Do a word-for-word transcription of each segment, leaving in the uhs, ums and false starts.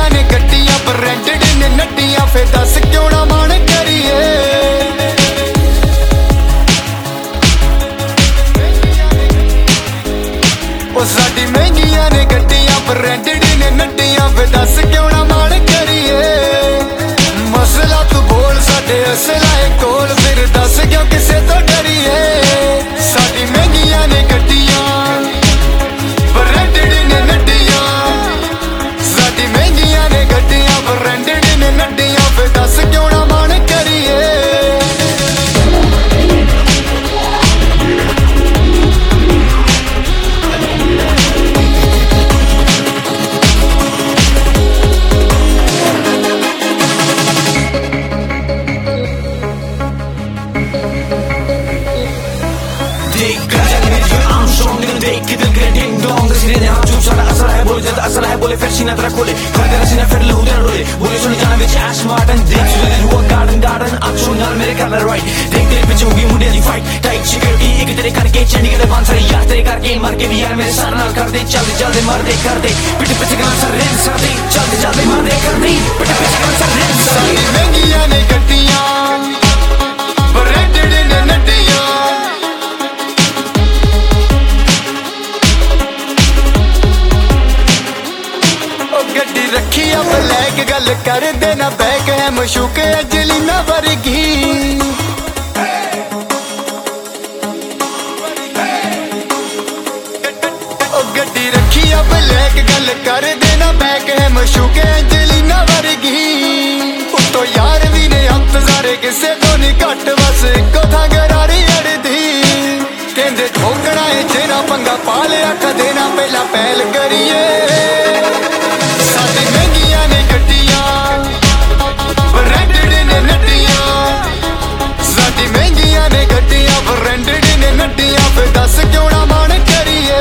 महंगियां ने गड्डियां ब्रांडेड ने नड्डियां फिर दस क्यों ना मन करिए ओ साडी महंगियां ने गड्डियां ब्रांडेड ने नड्डियां फिर दस क्यों ना मन करिए मसला तू बोल साडे असला है कोल फिर दस क्यों किसे तो डरिए साडी महंगियां ने गड्डियां ब्रांडेड ने नड्डियां साडी महंगियां ने गड्डियां ब्रांडेड ने नड्डियां फिर दस क्यों ना मन करिए असला है बोले फिर सीना तेरा खोले कर तेरा सीना फिर लहू तेरा डोले बोले सुन जाना विच ऐश मार्टन देख सुने हुआ गार्डन गार्डन अक्सर नाल मेरे कलर राइट देख तेरे पीछे होगी मुंडे दी फाइट टाइट सिक्योरिटी एक तेरे करके चंडीगढ़ बांध सारे यार तेरे करके मर के भी यार मेरे साथ नाल कर दे चलते चलते मर दे कर दे पिट पीछे गला सर रेन सर दे चलते चलते मर दे कर दे पिट पीछे गला सर रेन सर दे महंगियां ने गड्डियां ब्रांडेड ने नड्डियां गड्डी रखी अब ब्लैक गल कर देना बैक है मशूक अंजलिना वर्गी गड्डी रखी अब ब्लैक गल कर देना बैक है मशूक अंजलिना वर्गी उतो यार भी ने हथ सारे किसे तो नहीं घट बस इको था गरारी अड़दी कहते ठोकना है जेना पंगा पा लिया कदे ना पहला पहल करिए साडी महंगियां ने गड्डियां ब्रांडेड ने नड्डियां साडी महंगियां ने गड्डियां ब्रांडेड ने नड्डियां फिर दस क्यों ना मन करिए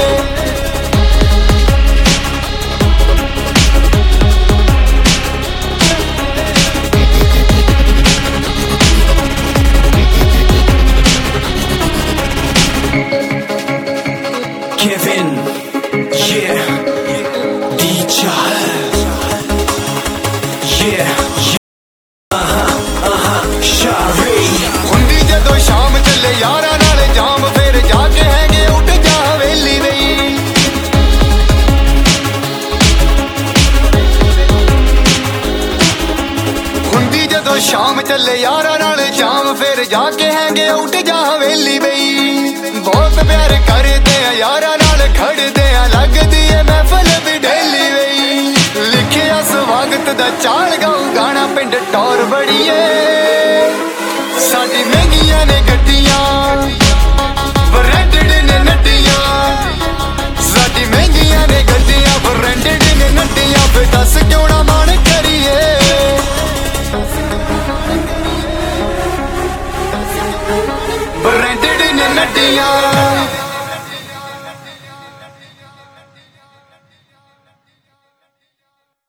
Kevin yeah शाम चले यारा नाले जाम फिर जाके हैंगे उठ जा हवेली नहीं हुंदी जदों शाम चले यारा नाले जाम फिर जाके हैंगे उठ जा हवेली बई बहुत प्यार करदे आ यारा नाल खड़दे आ लगदी है महफिल भी डेली बई लिखिया स्वागत दा चाल गाऊं गाना पिंड टौर बड़ीए साडी महंगियां ने गड्डियां ब्रांडेड ने नड्डियां साडी महंगियां ने गड्डियां ब्रांडेड ने नड्डियां फिर दस क्यों ना मन करिए ब्रांडेड ने नड्डियां